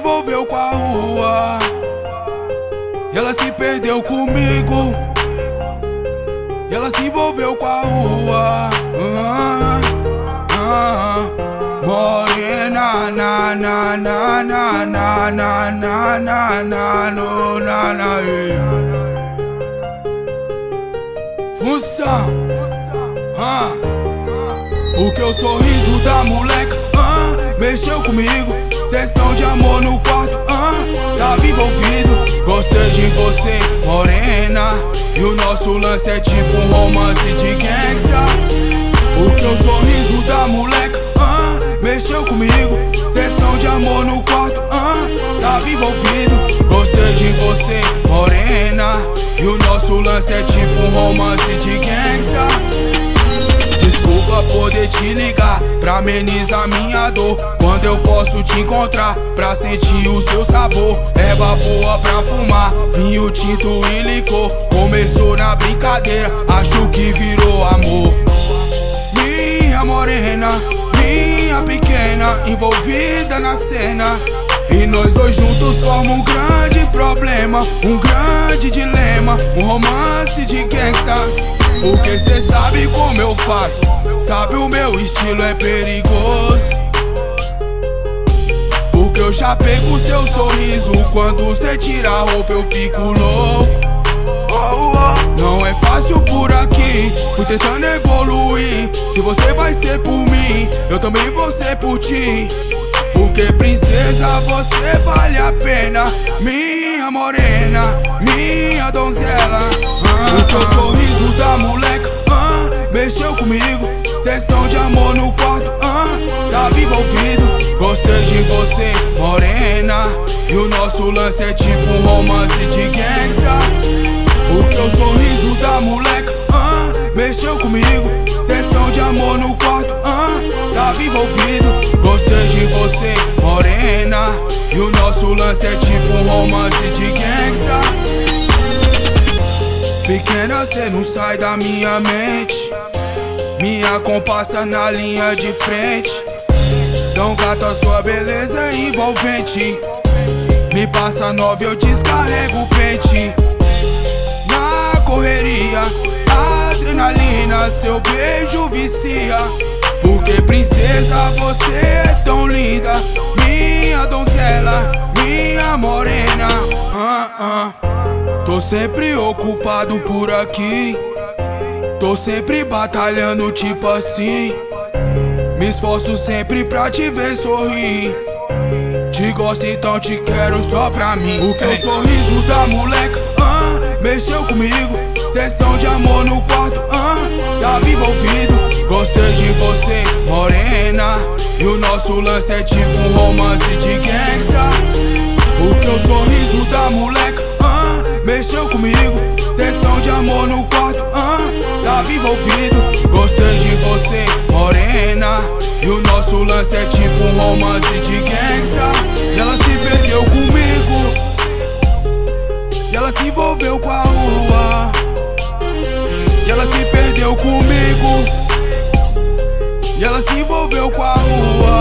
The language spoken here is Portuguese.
envolveu com a rua. E ela se perdeu comigo. E ela se envolveu com a rua. Morena, na na na na na na na na na no na na. Função, porque o sorriso da moleca mexeu comigo. Sessão de amor no quarto, tava envolvido. Gostei de você, morena. E o nosso lance é tipo um romance de gangsta. Porque o sorriso da moleca mexeu comigo. Sessão de amor no quarto, tava envolvido. Gostei de você, morena. E o nosso lance é tipo um romance de gangsta. Desculpa poder te ligar pra amenizar minha dor. Quando eu posso te encontrar pra sentir o seu sabor. Erva boa pra fumar, vinho tinto e licor. Começou na brincadeira, acho que virou amor. Minha morena, minha pequena, envolvida na cena. E nós dois juntos formam um grande problema, um grande dilema, um romance de gangsta. Porque cê sabe como eu faço, sabe o meu estilo é perigoso. Porque eu já pego seu sorriso, quando cê tira a roupa eu fico louco. Não é fácil por aqui, fui tentando evoluir. Se você vai ser por mim, eu também vou ser por ti. Porque princesa, você vale a pena, minha morena, minha donzela. Porque o sorriso da moleca mexeu comigo. Sessão de amor no quarto, tava envolvido. Gostei de você, morena. E o nosso lance é tipo um romance de gangsta. Porque o sorriso da moleca mexeu comigo. Sessão de amor no quarto, tava envolvido. Gostei de você, morena. E o nosso lance é tipo um romance de gangsta. Pequena, cê não sai da minha mente. Minha comparsa na linha de frente. Tão gata sua beleza é envolvente. Me passa 9, eu descarrego o pente. Na correria, adrenalina, seu beijo vicia. Porque princesa, você é tão linda, minha donzela, minha morena. Tô sempre ocupado por aqui, tô sempre batalhando tipo assim. Me esforço sempre pra te ver sorrir. Te gosto então te quero só pra mim. Porque o sorriso da moleca mexeu comigo. Sessão de amor no quarto, tava envolvido. Gostei de você, morena. E o nosso lance é tipo um romance de gangsta. Porque o sorriso da moleca mexeu comigo. Sessão de amor no quarto, tava envolvido. Gostei de você, morena. E o nosso lance é tipo um romance de gangsta. E ela se perdeu comigo. E ela se envolveu com a rua. E ela se perdeu comigo. E ela se envolveu com a rua.